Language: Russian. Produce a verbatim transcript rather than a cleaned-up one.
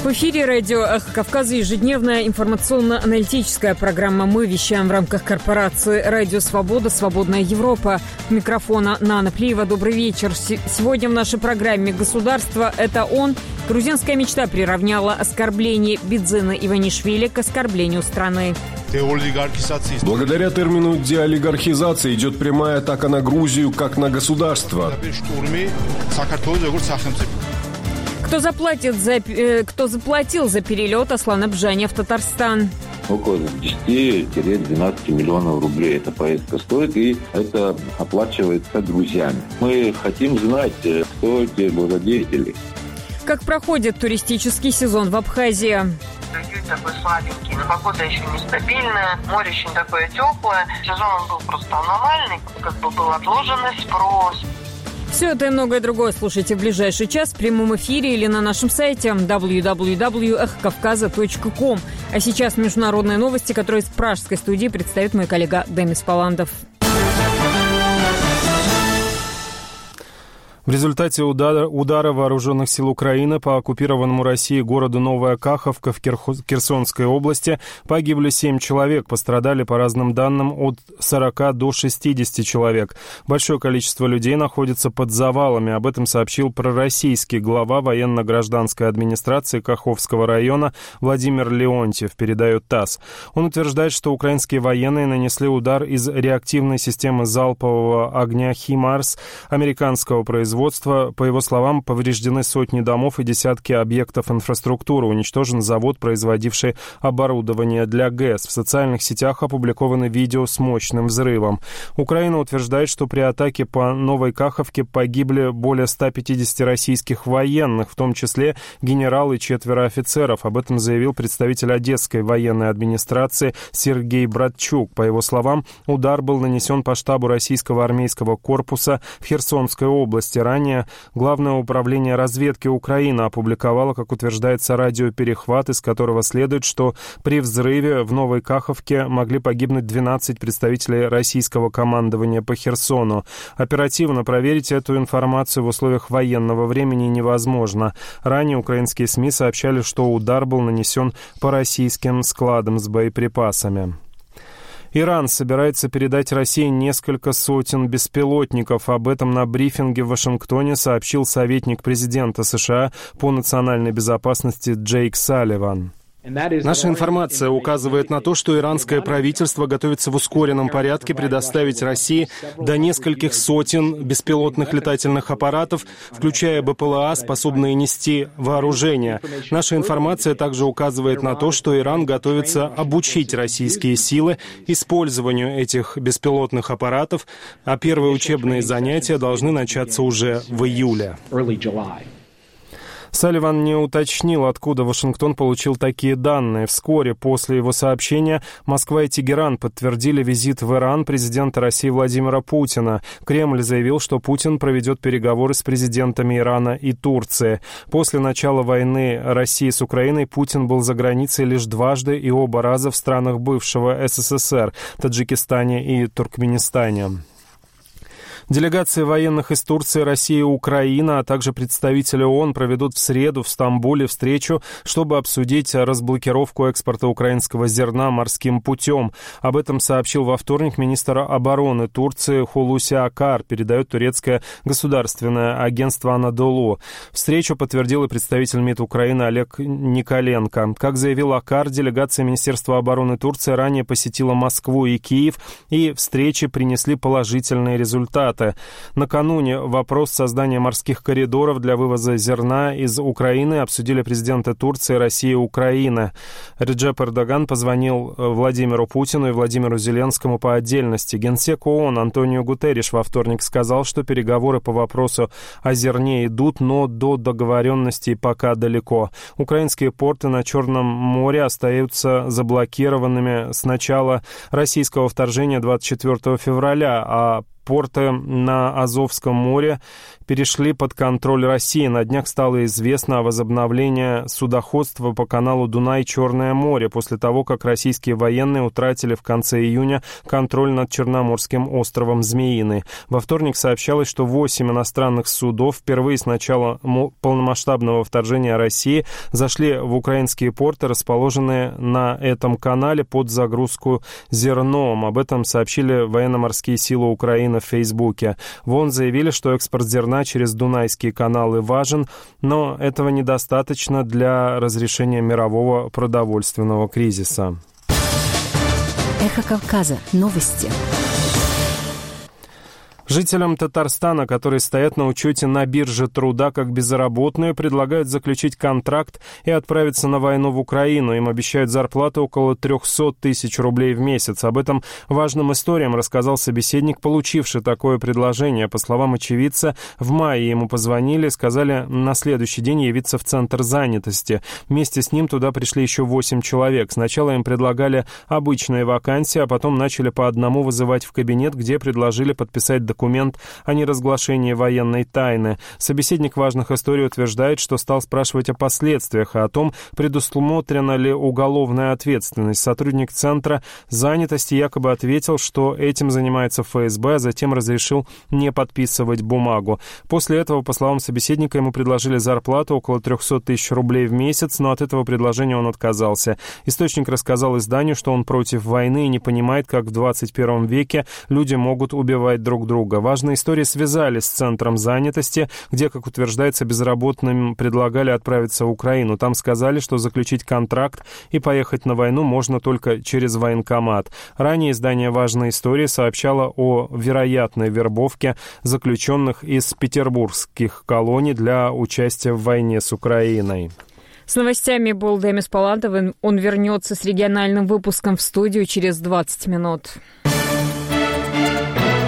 В эфире радио «Эхо Кавказа» ежедневная информационно-аналитическая программа. Мы вещаем в рамках корпорации «Радио Свобода. Свободная Европа». У микрофона Нана Плиева. Добрый вечер. Сегодня в нашей программе «Государство – это он». Грузинская мечта приравняла оскорбление Бидзина Иванишвили к оскорблению страны. Благодаря термину деолигархизации идет прямая атака на Грузию как на государство. Кто заплатит за, э, кто заплатил за перелет Аслана Бжани в Татарстан? Около десяти-двенадцати миллионов рублей эта поездка стоит, и это оплачивается друзьями. Мы хотим знать, кто эти благодетели. Как проходит туристический сезон в Абхазии? Июль такой слабенький, но погода еще нестабильная, море очень такое теплое. Сезон он был просто аномальный, как бы был отложенный спрос. Все это и многое другое слушайте в ближайший час в прямом эфире или на нашем сайте дабл ю дабл ю дабл ю точка эхо кавказа точка ком. А сейчас международные новости, которые из пражской студии представит мой коллега Демис Паландов. В результате удара, удара вооруженных сил Украины по оккупированному Россией городу Новая Каховка в Херсонской области погибли семь человек, пострадали по разным данным от сорока до шестидесяти человек. Большое количество людей находится под завалами. Об этом сообщил пророссийский глава военно-гражданской администрации Каховского района Владимир Леонтьев, передает ТАСС. Он утверждает, что украинские военные нанесли удар из реактивной системы залпового огня «Химарс» американского производства. По его словам, повреждены сотни домов и десятки объектов инфраструктуры. Уничтожен завод, производивший оборудование для ГЭС. В социальных сетях опубликованы видео с мощным взрывом. Украина утверждает, что при атаке по Новой Каховке погибли более ста пятидесяти российских военных, в том числе генерал и четверо офицеров. Об этом заявил представитель Одесской военной администрации Сергей Братчук. По его словам, удар был нанесен по штабу российского армейского корпуса в Херсонской области. Ранее Главное управление разведки Украины опубликовало, как утверждается, радиоперехват, из которого следует, что при взрыве в Новой Каховке могли погибнуть двенадцать представителей российского командования по Херсону. Оперативно проверить эту информацию в условиях военного времени невозможно. Ранее украинские СМИ сообщали, что удар был нанесен по российским складам с боеприпасами. Иран собирается передать России несколько сотен беспилотников. Об этом на брифинге в Вашингтоне сообщил советник президента США по национальной безопасности Джейк Салливан. Наша информация указывает на то, что иранское правительство готовится в ускоренном порядке предоставить России до нескольких сотен беспилотных летательных аппаратов, включая БПЛА, способные нести вооружение. Наша информация также указывает на то, что Иран готовится обучить российские силы использованию этих беспилотных аппаратов, а первые учебные занятия должны начаться уже в июле. Салливан не уточнил, откуда Вашингтон получил такие данные. Вскоре после его сообщения Москва и Тегеран подтвердили визит в Иран президента России Владимира Путина. Кремль заявил, что Путин проведет переговоры с президентами Ирана и Турции. После начала войны России с Украиной Путин был за границей лишь дважды и оба раза в странах бывшего СССР – Таджикистане и Туркменистане. Делегации военных из Турции, России и Украины, а также представители ООН проведут в среду в Стамбуле встречу, чтобы обсудить разблокировку экспорта украинского зерна морским путем. Об этом сообщил во вторник министр обороны Турции Хулуси Акар, передает турецкое государственное агентство «Анадолу». Встречу подтвердил и представитель МИД Украины Олег Николенко. Как заявил Акар, делегация Министерства обороны Турции ранее посетила Москву и Киев, и встречи принесли положительные результаты. Накануне вопрос создания морских коридоров для вывоза зерна из Украины обсудили президенты Турции, России и Украины. Реджеп Эрдоган позвонил Владимиру Путину и Владимиру Зеленскому по отдельности. Генсек ООН Антонио Гутерриш во вторник сказал, что переговоры по вопросу о зерне идут, но до договоренностей пока далеко. Украинские порты на Черном море остаются заблокированными с начала российского вторжения двадцать четвёртого февраля, а порты на Азовском море перешли под контроль России. На днях стало известно о возобновлении судоходства по каналу Дунай-Черное море после того, как российские военные утратили в конце июня контроль над Черноморским островом Змеиный. Во вторник сообщалось, что восемь иностранных судов впервые с начала полномасштабного вторжения России зашли в украинские порты, расположенные на этом канале, под загрузку зерном. Об этом сообщили военно-морские силы Украины в Фейсбуке. В ООН заявили, что экспорт зерна через Дунайские каналы важен, но этого недостаточно для разрешения мирового продовольственного кризиса. Эхо Кавказа. Новости. Жителям Татарстана, которые стоят на учете на бирже труда как безработные, предлагают заключить контракт и отправиться на войну в Украину. Им обещают зарплату около триста тысяч рублей в месяц. Об этом важным историям рассказал собеседник, получивший такое предложение. По словам очевидца, в мае ему позвонили, сказали на следующий день явиться в центр занятости. Вместе с ним туда пришли еще восемь человек. Сначала им предлагали обычные вакансии, а потом начали по одному вызывать в кабинет, где предложили подписать документы. документ о неразглашении военной тайны. Собеседник важных историй утверждает, что стал спрашивать о последствиях, а о том, предусмотрена ли уголовная ответственность. Сотрудник Центра занятости якобы ответил, что этим занимается эф эс бэ, а затем разрешил не подписывать бумагу. После этого, по словам собеседника, ему предложили зарплату около триста тысяч рублей в месяц, но от этого предложения он отказался. Источник рассказал изданию, что он против войны и не понимает, как в двадцать первом веке люди могут убивать друг друга. Важные истории связались с Центром занятости, где, как утверждается, безработным предлагали отправиться в Украину. Там сказали, что заключить контракт и поехать на войну можно только через военкомат. Ранее издание «Важные истории» сообщало о вероятной вербовке заключенных из петербургских колоний для участия в войне с Украиной. С новостями был Демис Палантов. Он вернется с региональным выпуском в студию через двадцать минут.